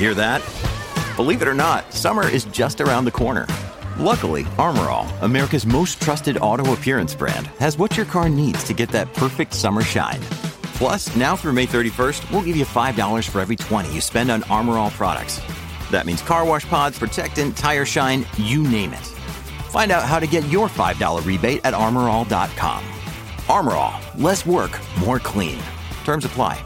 Hear that? Believe it or not, summer is just around the corner. Luckily, Armor All, America's most trusted auto appearance brand, has what your car needs to get that perfect summer shine. Plus, now through May 31st, we'll give you $5 for every $20 you spend on Armor All products. That means car wash pods, protectant, tire shine, you name it. Find out how to get your $5 rebate at armorall.com. Armor All, less work, more clean. Terms apply.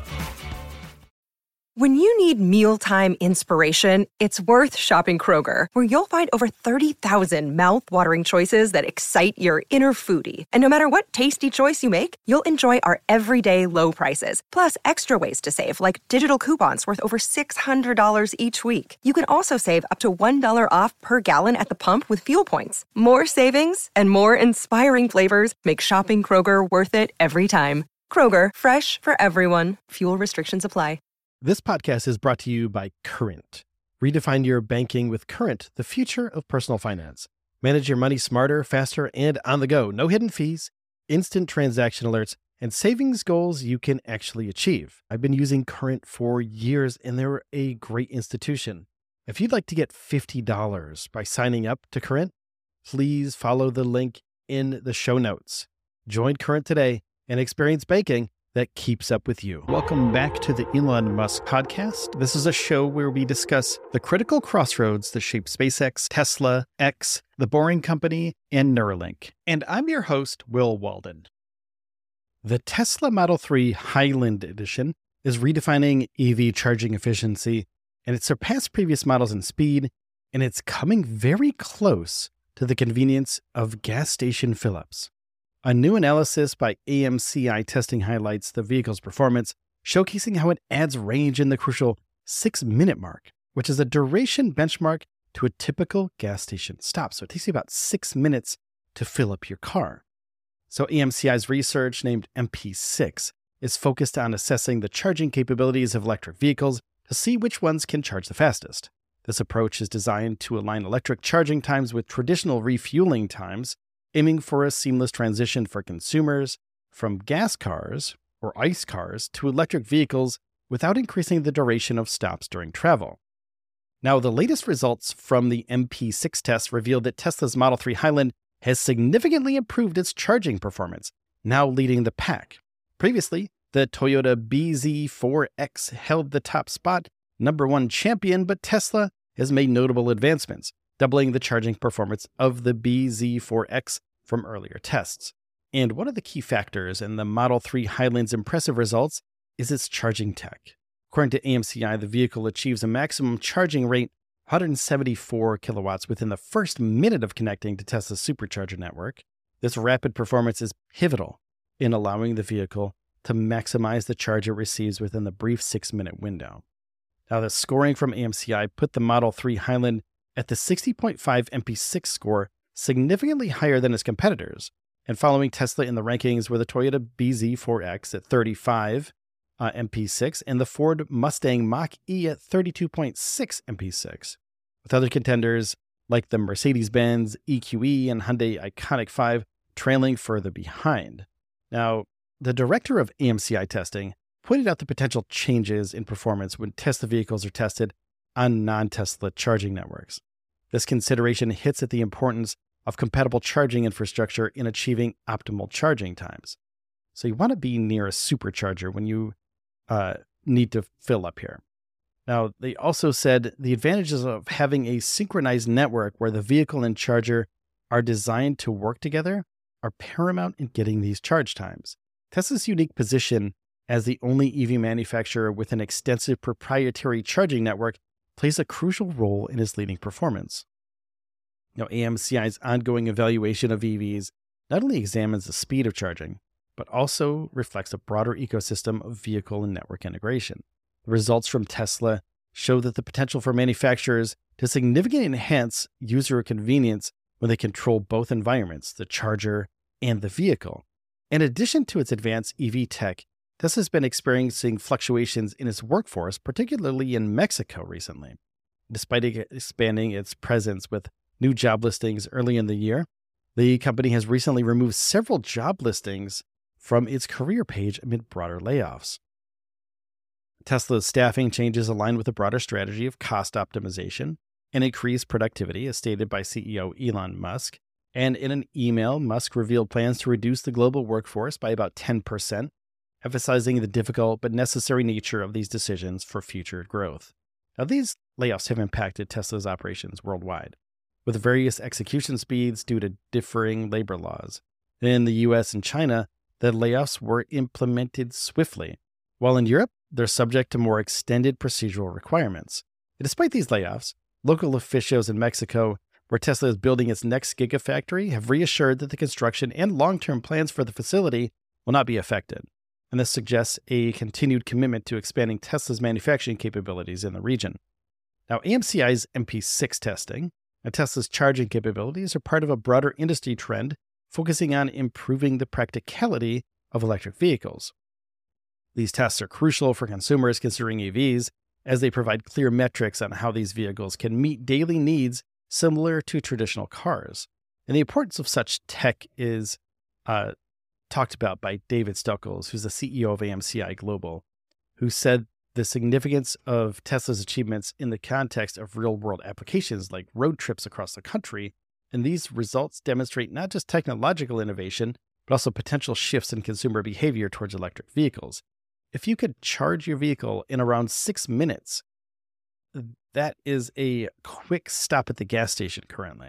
When you need mealtime inspiration, it's worth shopping Kroger, where you'll find over 30,000 mouth-watering choices that excite your inner foodie. And no matter what tasty choice you make, you'll enjoy our everyday low prices, plus extra ways to save, like digital coupons worth over $600 each week. You can also save up to $1 off per gallon at the pump with fuel points. More savings and more inspiring flavors make shopping Kroger worth it every time. Kroger, fresh for everyone. Fuel restrictions apply. This podcast is brought to you by Current. Redefine your banking with Current, the future of personal finance. Manage your money smarter, faster, and on the go. No hidden fees, instant transaction alerts, and savings goals you can actually achieve. I've been using Current for years, and they're a great institution. If you'd like to get $50 by signing up to Current, please follow the link in the show notes. Join Current today and experience banking that keeps up with you. Welcome back to the Elon Musk podcast. This is a show where we discuss the critical crossroads that shape SpaceX, Tesla, X, The Boring Company, and Neuralink. And I'm your host, Will Walden. The Tesla Model 3 Highland Edition is redefining EV charging efficiency, and it surpassed previous models in speed, and it's coming very close to the convenience of gas station fill-ups. A new analysis by AMCI testing highlights the vehicle's performance, showcasing how it adds range in the crucial 6-minute mark, which is a duration benchmark to a typical gas station stop. So it takes you about 6 minutes to fill up your car. So AMCI's research, named MP6, is focused on assessing the charging capabilities of electric vehicles to see which ones can charge the fastest. This approach is designed to align electric charging times with traditional refueling times, aiming for a seamless transition for consumers from gas cars or ICE cars to electric vehicles without increasing the duration of stops during travel. Now, the latest results from the MP6 test revealed that Tesla's Model 3 Highland has significantly improved its charging performance, now leading the pack. Previously, the Toyota BZ4X held the top spot, #1 champion, but Tesla has made notable advancements, doubling the charging performance of the BZ4X from earlier tests. And one of the key factors in the Model 3 Highland's impressive results is its charging tech. According to AMCI, the vehicle achieves a maximum charging rate of 174 kilowatts within the first minute of connecting to Tesla's supercharger network. This rapid performance is pivotal in allowing the vehicle to maximize the charge it receives within the brief 6-minute window. Now, the scoring from AMCI put the Model 3 Highland at the 60.5 MP6 score, significantly higher than its competitors, and following Tesla in the rankings were the Toyota BZ4X at 35 MP6 and the Ford Mustang Mach-E at 32.6 MP6, with other contenders like the Mercedes-Benz EQE and Hyundai Ioniq 5 trailing further behind. Now, the director of AMCI testing pointed out the potential changes in performance when Tesla vehicles are tested on non-Tesla charging networks. This consideration hits at the importance of compatible charging infrastructure in achieving optimal charging times. So you want to be near a supercharger when you need to fill up here. Now, they also said the advantages of having a synchronized network where the vehicle and charger are designed to work together are paramount in getting these charge times. Tesla's unique position as the only EV manufacturer with an extensive proprietary charging network plays a crucial role in its leading performance. Now, AMCI's ongoing evaluation of EVs not only examines the speed of charging, but also reflects a broader ecosystem of vehicle and network integration. The results from Tesla show that the potential for manufacturers to significantly enhance user convenience when they control both environments, the charger and the vehicle. In addition to its advanced EV tech, Tesla has been experiencing fluctuations in its workforce, particularly in Mexico recently. Despite expanding its presence with new job listings early in the year, the company has recently removed several job listings from its career page amid broader layoffs. Tesla's staffing changes align with a broader strategy of cost optimization and increased productivity, as stated by CEO Elon Musk. And in an email, Musk revealed plans to reduce the global workforce by about 10%, emphasizing the difficult but necessary nature of these decisions for future growth. Now, these layoffs have impacted Tesla's operations worldwide, with various execution speeds due to differing labor laws. In the US and China, the layoffs were implemented swiftly, while in Europe, they're subject to more extended procedural requirements. Despite these layoffs, local officials in Mexico, where Tesla is building its next gigafactory, have reassured that the construction and long-term plans for the facility will not be affected. And this suggests a continued commitment to expanding Tesla's manufacturing capabilities in the region. Now, AMCI's MP6 testing and Tesla's charging capabilities are part of a broader industry trend focusing on improving the practicality of electric vehicles. These tests are crucial for consumers considering EVs, as they provide clear metrics on how these vehicles can meet daily needs similar to traditional cars. And the importance of such tech is talked about by David Stuckles, who's the CEO of AMCI Global, who said the significance of Tesla's achievements in the context of real-world applications like road trips across the country. And these results demonstrate not just technological innovation, but also potential shifts in consumer behavior towards electric vehicles. If you could charge your vehicle in around 6 minutes, that is a quick stop at the gas station currently.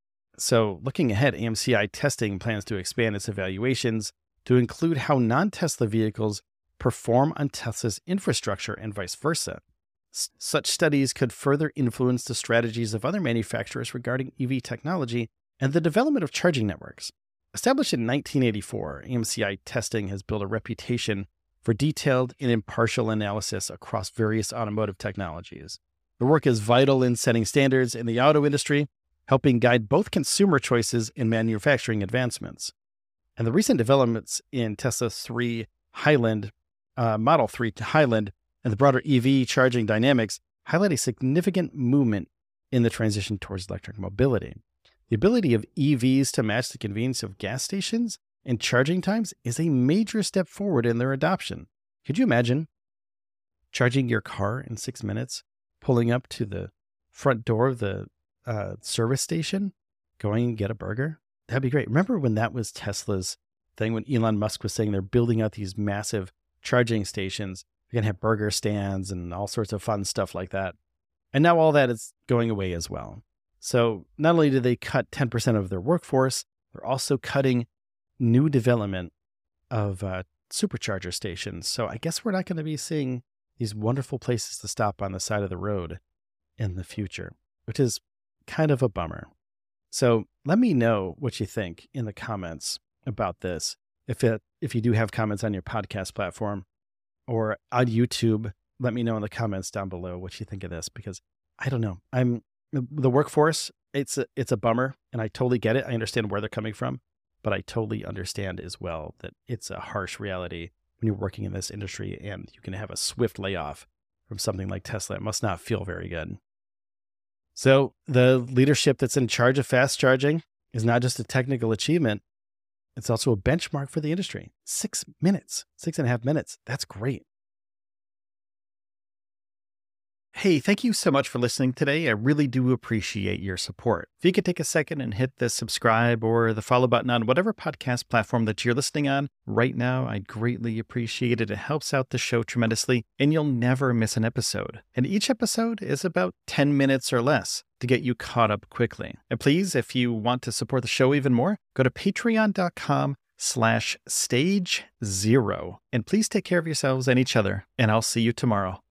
So looking ahead, AMCI testing plans to expand its evaluations to include how non-Tesla vehicles perform on Tesla's infrastructure and vice versa. Such studies could further influence the strategies of other manufacturers regarding EV technology and the development of charging networks. Established in 1984, AMCI testing has built a reputation for detailed and impartial analysis across various automotive technologies. The work is vital in setting standards in the auto industry, helping guide both consumer choices and manufacturing advancements. And the recent developments in Tesla 3 Highland, Model 3 Highland, and the broader EV charging dynamics highlight a significant movement in the transition towards electric mobility. The ability of EVs to match the convenience of gas stations and charging times is a major step forward in their adoption. Could you imagine charging your car in 6 minutes, pulling up to the front door of the service station, going and get a burger? That'd be great. Remember when that was Tesla's thing, when Elon Musk was saying they're building out these massive charging stations? You're going to have burger stands and all sorts of fun stuff like that. And now all that is going away as well. So not only do they cut 10% of their workforce, they're also cutting new development of supercharger stations. So I guess we're not going to be seeing these wonderful places to stop on the side of the road in the future, which is kind of a bummer. So let me know what you think in the comments about this. If you do have comments on your podcast platform or on YouTube, let me know in the comments down below what you think of this, because I don't know. The workforce, it's a bummer, and I totally get it. I understand where they're coming from, but I totally understand as well that it's a harsh reality when you're working in this industry and you can have a swift layoff from something like Tesla. It must not feel very good. So the leadership that's in charge of fast charging is not just a technical achievement, it's also a benchmark for the industry. 6 minutes, 6.5 minutes. That's great. Hey, thank you so much for listening today. I really do appreciate your support. If you could take a second and hit the subscribe or the follow button on whatever podcast platform that you're listening on right now, I'd greatly appreciate it. It helps out the show tremendously, and you'll never miss an episode. And each episode is about 10 minutes or less to get you caught up quickly. And please, if you want to support the show even more, go to patreon.com/stage0. And please take care of yourselves and each other, and I'll see you tomorrow.